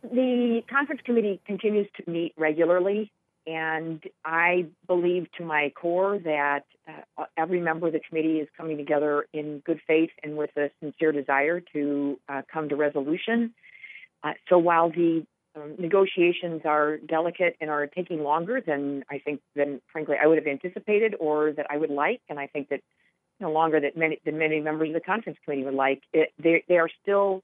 The conference committee continues to meet regularly, and I believe to my core that every member of the committee is coming together in good faith and with a sincere desire to come to resolution. So while the negotiations are delicate and are taking longer than frankly I would have anticipated or that I would like, and I think that longer than many members of the conference committee would like, they are still.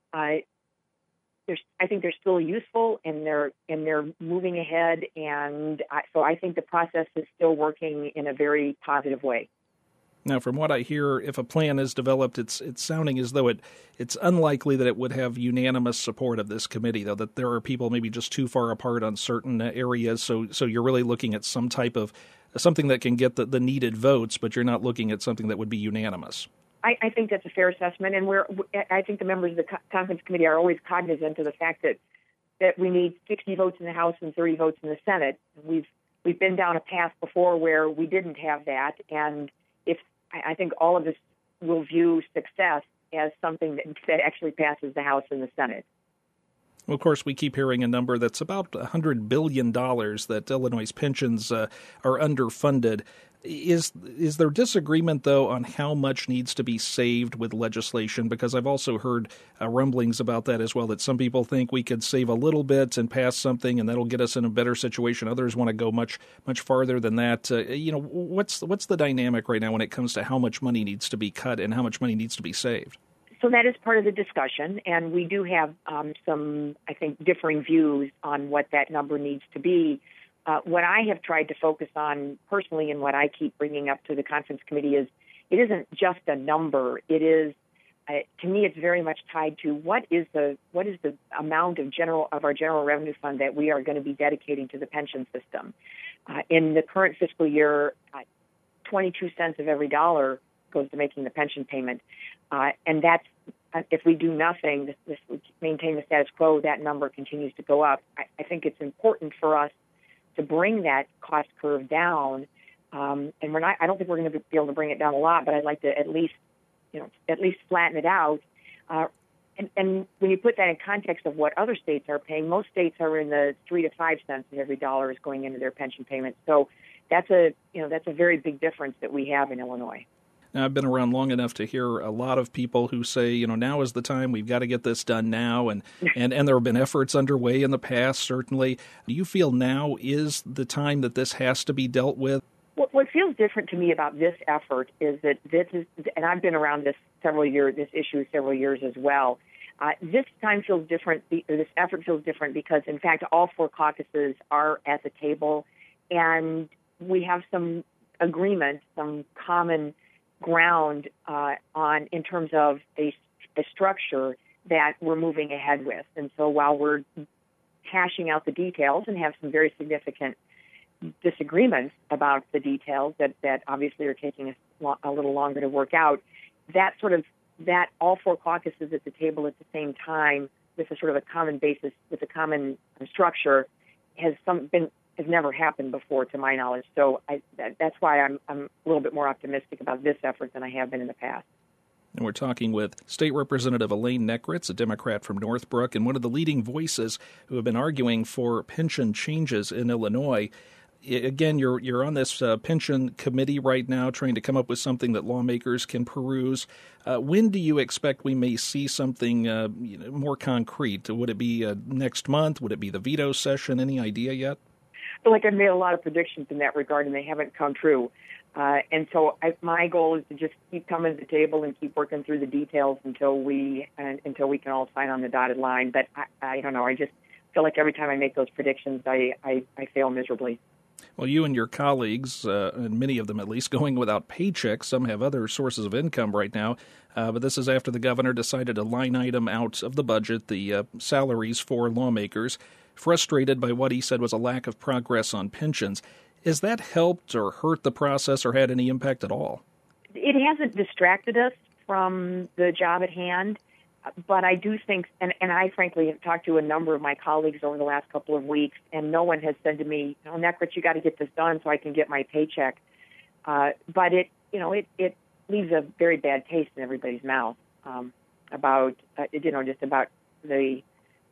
I think they're still useful and they're moving ahead, and so I think the process is still working in a very positive way. Now, from what I hear, if a plan is developed, it's sounding as though it's unlikely that it would have unanimous support of this committee, though, that there are people maybe just too far apart on certain areas. So you're really looking at some type of something that can get the needed votes, but you're not looking at something that would be unanimous. I think that's a fair assessment, and I think the members of the conference committee are always cognizant of the fact that we need 60 votes in the House and 30 votes in the Senate. We've been down a path before where we didn't have that, and I think all of us will view success as something that actually passes the House and the Senate. Well, of course, we keep hearing a number that's about $100 billion that Illinois' pensions are underfunded. Is there disagreement, though, on how much needs to be saved with legislation? Because I've also heard rumblings about that as well, that some people think we could save a little bit and pass something, and that'll get us in a better situation. Others want to go much, much farther than that. What's the dynamic right now when it comes to how much money needs to be cut and how much money needs to be saved? So that is part of the discussion, and we do have some, I think, differing views on what that number needs to be. What I have tried to focus on personally and what I keep bringing up to the conference committee is it isn't just a number. It is, to me, it's very much tied to what is the amount of our general revenue fund that we are going to be dedicating to the pension system. In the current fiscal year, 22 cents of every dollar goes to making the pension payment. And that's, if we do nothing, this maintain the status quo, that number continues to go up. I think it's important for us to bring that cost curve down. And I don't think we're going to be able to bring it down a lot, but I'd like to at least flatten it out. And when you put that in context of what other states are paying, most states are in the 3 to 5 cents of every dollar is going into their pension payments. So that's a very big difference that we have in Illinois. Now, I've been around long enough to hear a lot of people who say, now is the time, we've got to get this done now, and there have been efforts underway in the past, certainly. Do you feel now is the time that this has to be dealt with? What feels different to me about this effort is that this is, and I've been around this issue several years as well, this time feels different, this effort feels different because, in fact, all four caucuses are at the table, and we have some agreement, some common ground in terms of a structure that we're moving ahead with. And so while we're hashing out the details and have some very significant disagreements about the details that obviously are taking a little longer to work out, that all four caucuses at the table at the same time with a sort of a common basis, with a common structure, has never happened before, to my knowledge. So that's why I'm a little bit more optimistic about this effort than I have been in the past. And we're talking with State Representative Elaine Nekritz, a Democrat from Northbrook, and one of the leading voices who have been arguing for pension changes in Illinois. Again, you're on this pension committee right now trying to come up with something that lawmakers can peruse. When do you expect we may see something more concrete? Would it be next month? Would it be the veto session? Any idea yet? I feel like I've made a lot of predictions in that regard, and they haven't come true. And so my goal is to just keep coming to the table and keep working through the details until we can all sign on the dotted line. But I don't know. I just feel like every time I make those predictions, I fail miserably. Well, you and your colleagues, and many of them at least, going without paychecks. Some have other sources of income right now. But this is after the governor decided to line item out of the budget the salaries for lawmakers, frustrated by what he said was a lack of progress on pensions. Has that helped or hurt the process or had any impact at all? It hasn't distracted us from the job at hand, but I do think, and I frankly have talked to a number of my colleagues over the last couple of weeks, and no one has said to me, Nekritz, you got to get this done so I can get my paycheck. But it leaves a very bad taste in everybody's mouth about the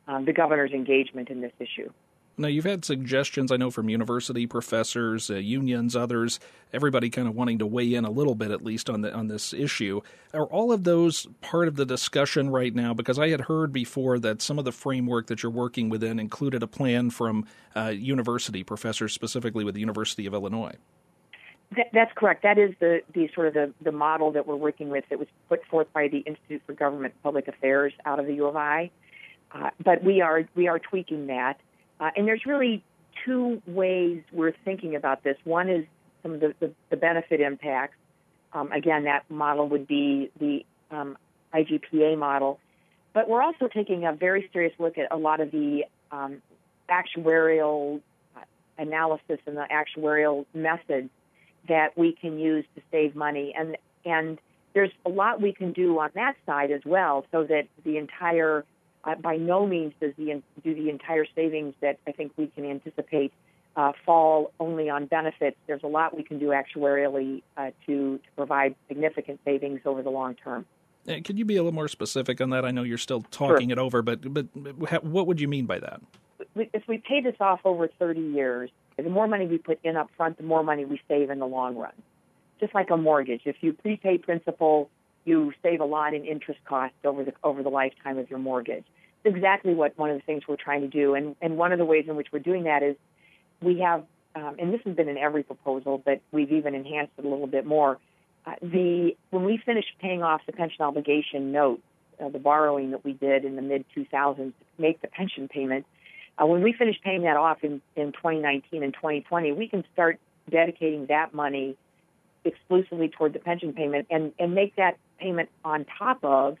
the governor's engagement in this issue. Now, you've had suggestions, I know, from university professors, unions, others, everybody kind of wanting to weigh in a little bit, at least, on this issue. Are all of those part of the discussion right now? Because I had heard before that some of the framework that you're working within included a plan from university professors, specifically with the University of Illinois. That's correct. That is the sort of the model that we're working with that was put forth by the Institute for Government and Public Affairs out of the U of I. But we are tweaking that. And there's really two ways we're thinking about this. One is some of the benefit impacts. Again, that model would be the IGPA model. But we're also taking a very serious look at a lot of the actuarial analysis and the actuarial methods that we can use to save money. And there's a lot we can do on that side as well, so that the entire by no means do the entire savings that I think we can anticipate fall only on benefits. There's a lot we can do actuarially to provide significant savings over the long term. Could you be a little more specific on that? I know you're still talking Sure. it over, but what would you mean by that? If we pay this off over 30 years, the more money we put in up front, the more money we save in the long run. Just like a mortgage. If you prepay principal, you save a lot in interest costs over the lifetime of your mortgage. It's exactly what one of the things we're trying to do. And one of the ways in which we're doing that is we have, and this has been in every proposal, but we've even enhanced it a little bit more. When we finish paying off the pension obligation note, the borrowing that we did in the mid-2000s to make the pension payment, when we finish paying that off in 2019 and 2020, we can start dedicating that money exclusively toward the pension payment and make that payment on top of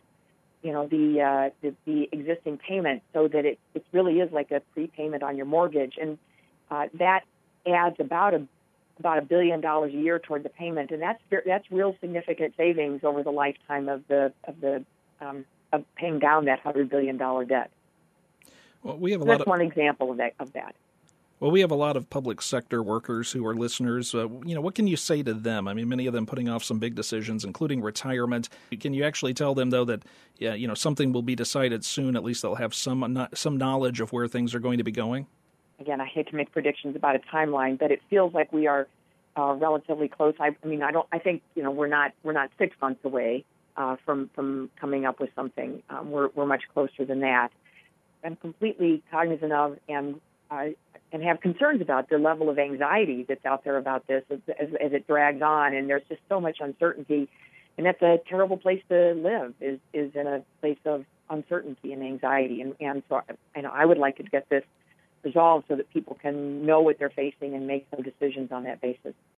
the existing payment, so that it really is like a prepayment on your mortgage, and that adds about $1 billion a year toward the payment, and that's real significant savings over the lifetime of paying down that $100 billion debt. Well, we have That's one example of that. Well, we have a lot of public sector workers who are listeners. What can you say to them? I mean, many of them putting off some big decisions, including retirement. Can you actually tell them, though, that something will be decided soon? At least they'll have some knowledge of where things are going to be going. Again, I hate to make predictions about a timeline, but it feels like we are relatively close. I think we're not 6 months away from coming up with something. We're much closer than that. I'm completely cognizant of and have concerns about the level of anxiety that's out there about this as it drags on, and there's just so much uncertainty, and that's a terrible place to live, is in a place of uncertainty and anxiety, and so I would like to get this resolved so that people can know what they're facing and make some decisions on that basis.